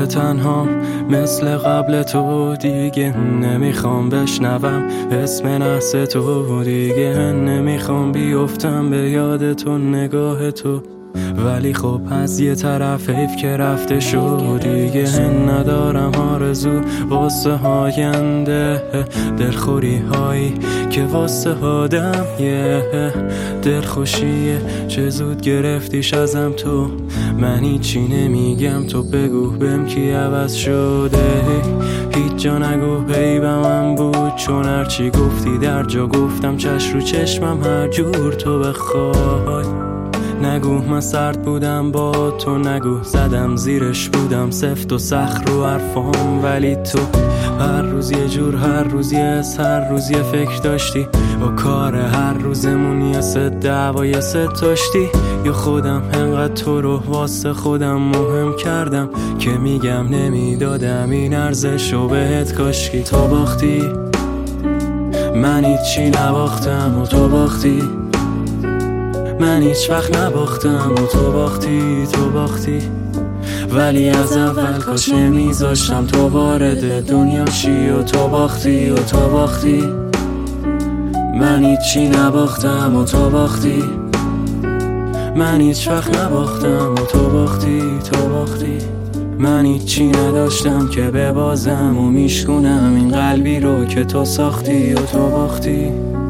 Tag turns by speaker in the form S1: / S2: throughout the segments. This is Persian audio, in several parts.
S1: دوباره تنهام مثل قبل تو، دیگه نمیخوام بشنوم اسم نحس تو، دیگه نمیخوام بیفتم به یاد تو نگاه تو. ولی خب از یه طرف حیف که رفته شد، دیگه ندارم آرزو واسه آینده. دلخوری هایی که واسه آدم یه دلخوشیه، چه زود گرفتیش ازم تو. من هیچی نمیگم، تو بگو بهم کی عوض شده. هیچ جا نگو پیبم من بود، چون هرچی گفتی در جا گفتم. چش رو چشمم هر جور تو بخوای. نگو من سرد بودم با تو، نگو زدم زیرش بودم سفت و سخت رو حرفام. ولی تو هر روز یه جور، هر روز یه حس، هر روز یه فکر داشتی. با کار هر روزمون یه ست دعوا یه ست داشتی. یا خودم انقدر تو رو واسه خودم مهم کردم که میگم نمیدادم این ارزشو بهت. کاشکی تو باختی، من هیچی نباختم و تو باختی. من هیچ وقت نباختم و تو باختی، تو باختی. ولی از اول کاش نمیذاشتم تو وارد دنیا شی و تو باختی و تو باختی. من هیچی نباختم و تو باختی. من هیچ وقت نباختم و تو باختی، تو باختی. من هیچی نداشتم که ببازم و میشکنم این قلبی رو که تو ساختی و تو باختی.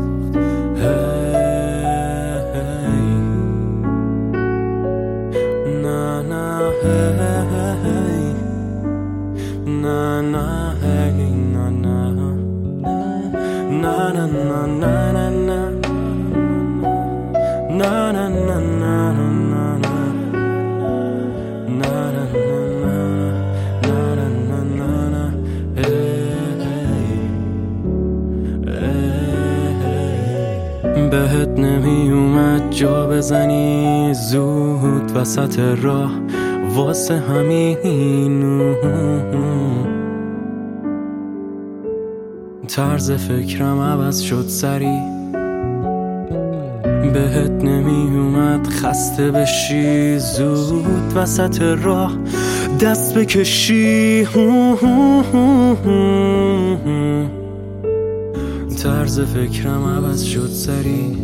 S1: بهت نمی اومد جا بزنی زود وسط راه، واسه همین طرز فکرم عوض شد سری. بهت نمی اومد خسته بشی زود وسط راه دست بکشی. طرز فکرم عوض شد سری.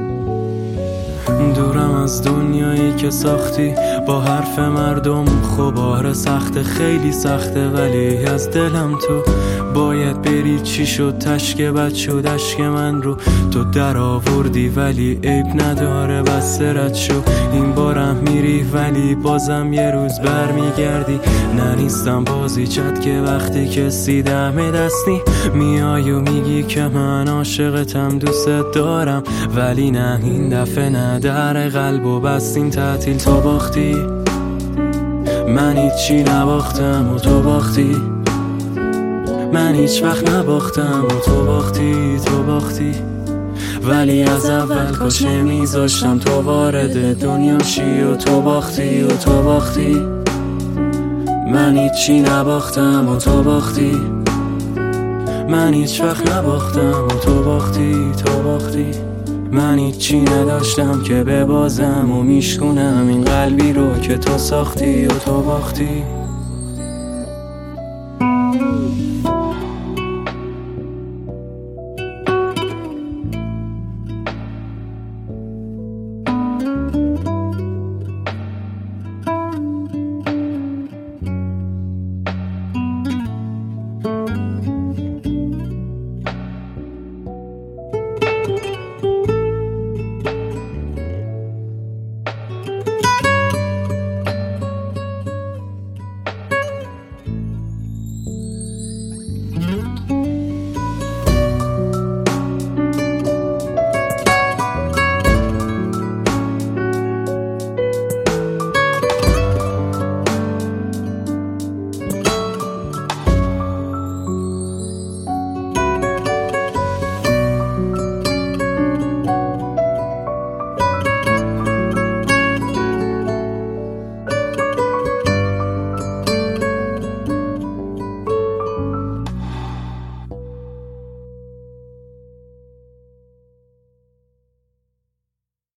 S1: دورم از دنیایی که ساختی با حرف مردم. خب سخته، خیلی سخته، ولی از دلم تو باید بری. چی شد تشک بد شد عشق من رو تو در آوردی، ولی عیب نداره بس رد شو. این بارم میری ولی بازم یه روز بر میگردی. نه نیستم بازی چت که وقتی کسی دم دستی میای و میگی که من عاشقتم دوست دارم. ولی نه این دفعه نه، در قلب و بستین تعطیل. تو باختی، من هیچی نباختم و تو باختی. من هیچ وقت نباختم و تو باختی، تو باختی. ولی از اول کاش نمیذاشتم تو وارد دنیا شی و تو باختی و تو باختی. من هیچی نباختم و تو باختی. من هیچ وقت نباختم و تو باختی، تو باختی. من هیچی نداشتم که ببازم و میشکنم این قلبی رو که تو ساختی و تو باختی.